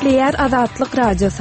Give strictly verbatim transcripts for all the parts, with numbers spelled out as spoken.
Nükleer Azatlyk Radiosu.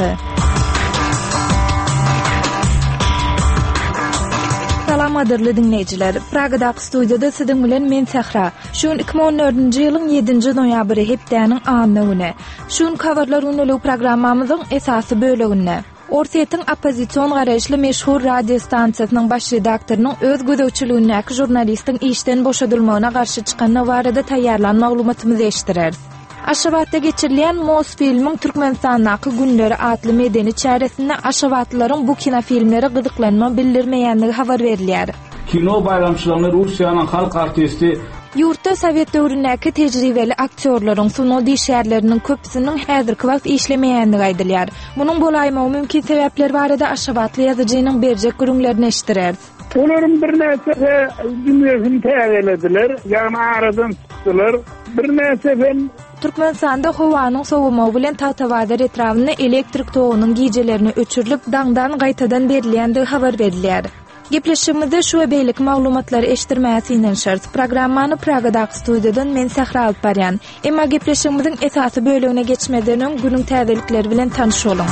Salam adırlı dinleyiciler. Praga'daki stüdyoda sizin bilen men Sahra. Şun iki bin on dördünji ýylyň ýedinji noýabry hepdäniň anyny. Şun coverlar öneli programmamyzyň esasy bölegine. Orsiýetiň opozisiýon garaşly meşhur radio stansiýasynyň baş redaktorynyň öz gözegçiligindäki jurnalistiň işden boşadylmagyna garşy çykanlygy barada taýýarlan maglumatymyzy eşitdireriz. Aşgabatda geçirilen Mos filmiň Türkmenistanyň günleri adly medeni çäresinde aşgabatlaryň bu kinofilmlere gyzyklanma bildirmeýänligi habar berilýär. Kino bayramçylaryny Russiýanyň halk artisti Yurtda Sowet döwründäki tejribeli aktyorlaryň suno dişärleriniň köpüsiniň häzirki wagt işlemeýändigi aýdylýar. Munyň bolaýmagy mümkin sebäpler barada aşgabatly ýazyjynyň berjek görüňlerini eşitdireriz. Olaryň bir näse dünýäsini täzelediler, ýagny aradan çykdylar. Bir näse Türkmenistanda howanyň sowumagy bilen Tawtawada etrawyna elektrik togynyň gijelerini öçürilip daňdan gaýtadan berilýändigi habar berilýär. Gepleşimizde şu beýlik maglumatlary eşitdirmäsinden şert. Programmany Praga'daky stüdiodan men Sahra alyp barýan. Emma gepleşimizin esasy bölegine geçmeden öň günüň täzelikleri bilen tanışalım.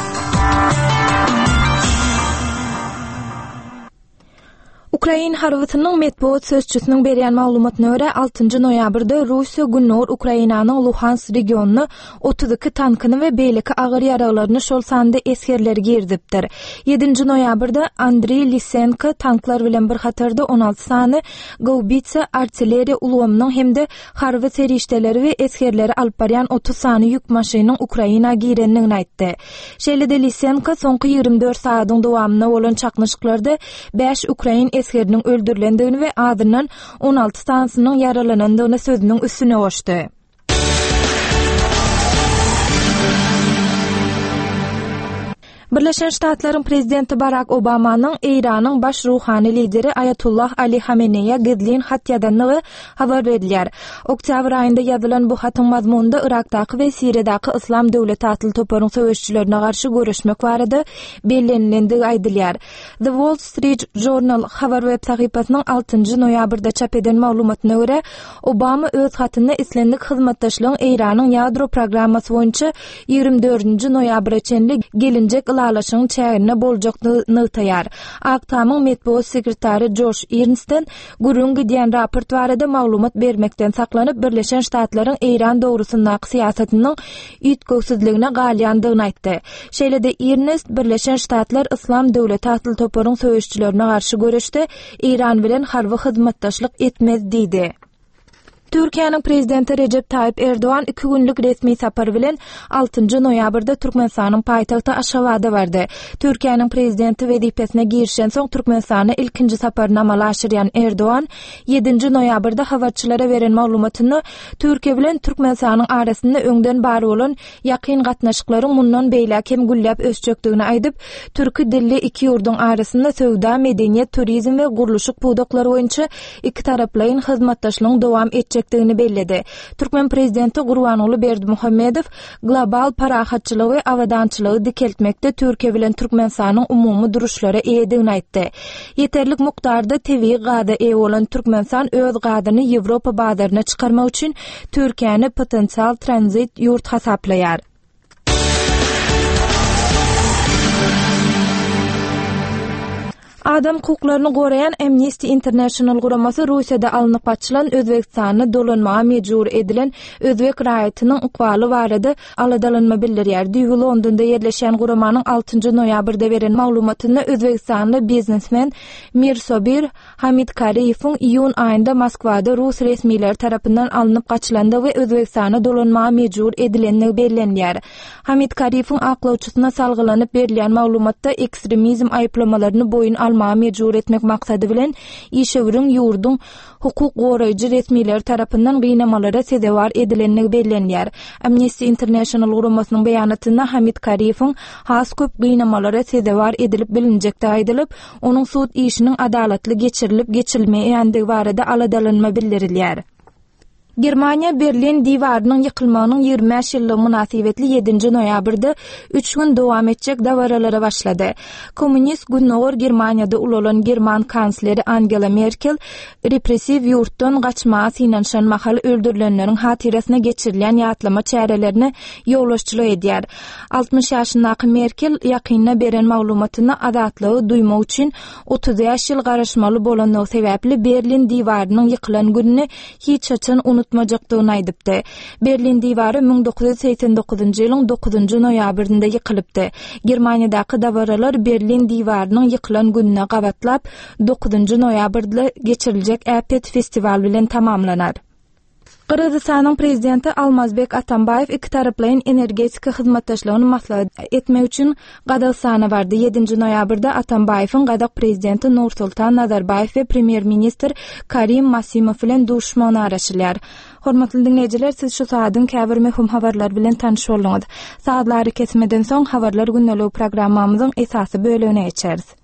Ukraina harbysynyň medeniýet sözçüsiniň berýän maglumatyna görä altynjy noýabrda Russiýa Günnur Ukrainanyň Luhansk regionuny otuz iki tankyny we beýleki agyr ýaralaryny şol sanda eskerleri girdipdir. ýedinji noýabrda Andrei Lysenko tanklar bilen bir hatarda on alty sany Gaubitsa artilleriýa ulgamynyň hemde harby serişdeleri we eskerleri alyp barýan otuz sany ýük maşynynyň Ukraina girenligini aýtdy. Şeýle-de Lysenko soňky ýygrimi dört saatyň dowamyna bolan çaknyşyklarda beş Ukrain eskeriniň öldürilendigini we adyndan on alty sansynyň yaralanandygyny sözüniň üstüne goşdy. Birleşen Ştatlaryň prezidenti Barack Obamanyň Iranyň baş ruhany lideri Ayatullah Ali Hameneýe gizlin hat ýazanlygy habar berilýär. Oktyabr aýynda ýazylan bu hatyň mazmununda Irakdaky we Siriýadaky Islam döwleti atly toparyň söwüşçilerine garşy görüşmek barada bellenilendigi aýdylýar. The Wall Street Journal habar web sahypasynyň altynjy noýabrda çap eden maglumatyna görä, Obama öz hatyny Islamlyk hyzmatdaşlygyň Iranyň ýadro programmasy boýunça ýygrimi dördünji noýabra çenli gelinjek alaşyň çägine boljakdygyny taýýar. Aktamyň medeniýet sekretary Josh Earnest'den gurun gidýän raport barada maglumat bermekden saklanyp Birleşen Ştatlaryň Iran dogrusundaky siýasatynyň üýtgegsizligine galýandygyny aýtdy. Şeýle-de Earnest Birleşen Ştatlar Islam döwleti atly toparyň söwüşçilerine garşy görüşde Iran bilen harby hyzmatdaşlyk etmez diýdi. Türkiýanyň prezidenti Recep Tayyip Erdoğan iki günlük resmi sapar bilen altynjy noýabrda Türkmenistanyň paýtagty Aşgabatda bardy. Türkiýanyň prezidenti wezipesine girişen soň Türkmenistana ilkinji saparyny amala aşyrýan Erdoğan ýedinji noýabrda habarçylara beren maglumatyny Türkiýe bilen Türkmenistanyň arasynda öňden bary bolan ýakyn gatnaşyklaryň mundan beýle hem gülläp ösjekdigini aýdyp, türki dilli iki ýurduň arasynda söwda, medeniýet, turizm we guruluşyk pudaklary boýunça iki taraplyň hyzmatdaşlygyň dowam etjek digini belledi. Türkmen prezidenti Gurbanuly Berdimuhammedow global parahatçylygy we awadançylygy dikeltmekde Türkiýe bilen Türkmenistanyň umumy duruşlara eýedigini aýtdy. Yeterlik mukdarda tebii gada eýe bolan Türkmenistan öz gadyny Ýewropa bazaryna çykarmak üçin Türkiýany potensial tranzit ýurt hasaplaýar. Adam hukuklaryny gorayan Amnesty International guramasy Russiýada alınıp açylan Özbekistany dolanmaga mejbur edilen Özbek raýatynyň ukwaly barada aladalanma bildirýär. Düýgü Londonda ýerleşen guramanyň altynjy noýabrda beren maglumatyny Özbekistanly biznesmen Mirsobir Hamidkariýewiň iýun aýynda Moskwada Rus resmiýetleri tarapyndan alınıp gaçylanda we Özbekistana dolanmaga mejbur edilenligi bellenýär. Hamidkariýewiň aklawçysyna salgylanyp berilýän maglumatda ekstremizm aýplamalaryny boyun almaga mejbur etmek maksady bilen işewiriň ýurdun hukuk goraýjy resmiýetleri tarapyndan gynamalara sebäp edilenligi bellenýär. Amnesty International guramasynyň beýanatyna Hamidkariýewiň has köp gynamalara sebäp edilip bilinjekdi aýdylyp, onuň sud işiniň adalatly geçirilip geçilmeýändigi barada aladalanma bildirilýär. Germaniya Berlin diwarının yıkılmagynyň ýygrimi beş ýyllygy münasibetli ýedinji noýabrda üç gün dowam etjek dawarlara başlady. Kommunist Günnowar Germaniýada ulan German kansleri Angela Merkel repressiw ýurtdan gaçmaga synanşan mahal öldürilenleriň hatyrasyna geçirilen ýatlama çärelerini ýollaşçylyk edýär. altmış ýaşyndaky Merkel ýakyna beren maglumatyny adatlygy duýmak üçin otuz ýaş ýyl garaşmaly bolanyň sebäpli Berlin diwarynyň ýykylan gününi hiç açan unutmajakdygyny aýdypdy. Berlin diwary ming dokuz ýüz seksen dokuzynjy ýylyň dokuzynjy noýabrynda ýykylypdy. Germaniýadaky dawarlar Berlin diwarynyň ýykylan gününe gabatlap dokuzynjy noýabrda geçiriljek Äpet festival bilen tamamlanar. Kırgızstanyň prezidenti Almazbek Atambayew iki taraplyň energetika hyzmatdaşlygyny maslahat etmek üçin Gazagstana bardy. ýedinji noýabrda Atambayewiň Gazag prezidenti Nursultan Nazarbayew we premier-ministr Karim Masimov bilen duşmany araşylýar. Hormatly dinleýijiler, siz şu saatyň käbir möhüm habarlar bilen tanyş boldyňyz. Saatlary kesmeden soň habarlar günnelik programmamyzyň esasy bölegine geçeriz.